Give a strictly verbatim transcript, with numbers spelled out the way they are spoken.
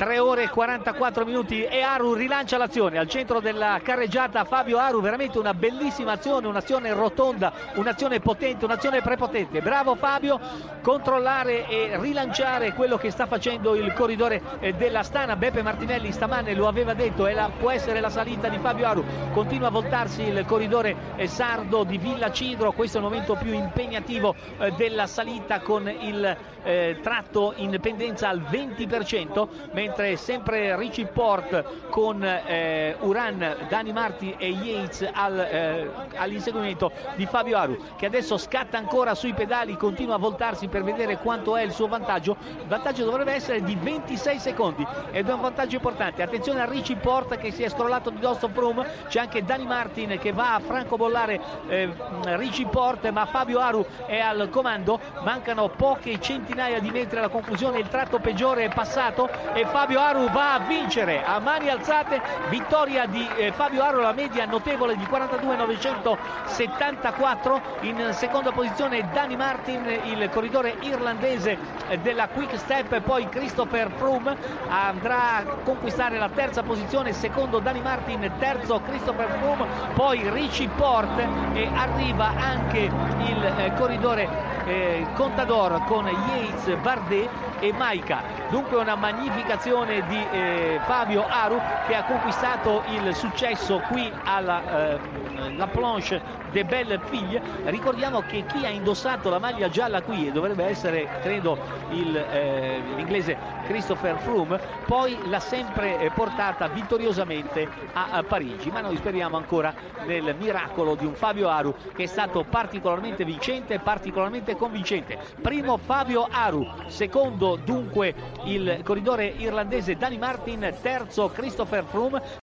tre ore e quarantaquattro minuti e Aru rilancia l'azione al centro della carreggiata. Fabio Aru, veramente una bellissima azione, un'azione rotonda, un'azione potente, un'azione prepotente. Bravo Fabio, controllare e rilanciare quello che sta facendo il corridore dell'Astana. Beppe Martinelli stamane lo aveva detto, e la, può essere la salita di Fabio Aru. Continua a voltarsi il corridore sardo di Villa Cidro, questo è il momento più impegnativo della salita, con il eh, tratto in pendenza al venti per cento, mentre sempre Richie Port con eh, Uran, Dani Marti e Yates al, eh, all'inseguimento di Fabio Aru, che adesso scatta ancora sui pedali, continua a voltarsi per vedere quanto è il suo vantaggio. Il vantaggio dovrebbe essere di ventisei secondi ed è un vantaggio importante. Attenzione a Richie Port che si è scrollato di dosso Froome, c'è anche Dani Martin che va a francobollare eh, Richie Port, ma Fabio Aru è al comando. Mancano poche centinaia di metri alla conclusione, il tratto peggiore è passato e Fabio Aru va a vincere a mani alzate. Vittoria di eh, Fabio Aru, la media notevole di quarantadue virgola novecentosettantaquattro. In seconda posizione Dani Martin, il corridore irlandese della Quick Step, poi Christopher Froome andrà a conquistare la terza posizione, secondo Dani Martin, terzo Christopher Froome, poi Richie Port, e arriva anche il eh, corridore eh, Contador con Yates, Bardet e Maika. Dunque una magnificazione di eh, Fabio Aru, che ha conquistato il successo qui alla eh, La Planche des Belles Filles. Ricordiamo che chi ha indossato la maglia gialla qui, e dovrebbe essere credo l'inglese eh, Christopher Froome, poi l'ha sempre eh, portata vittoriosamente a, a Parigi, ma noi speriamo ancora nel miracolo di un Fabio Aru che è stato particolarmente vincente, particolarmente convincente. Primo Fabio Aru, secondo dunque il corridore irlandese Dani Martin, terzo Christopher Froome.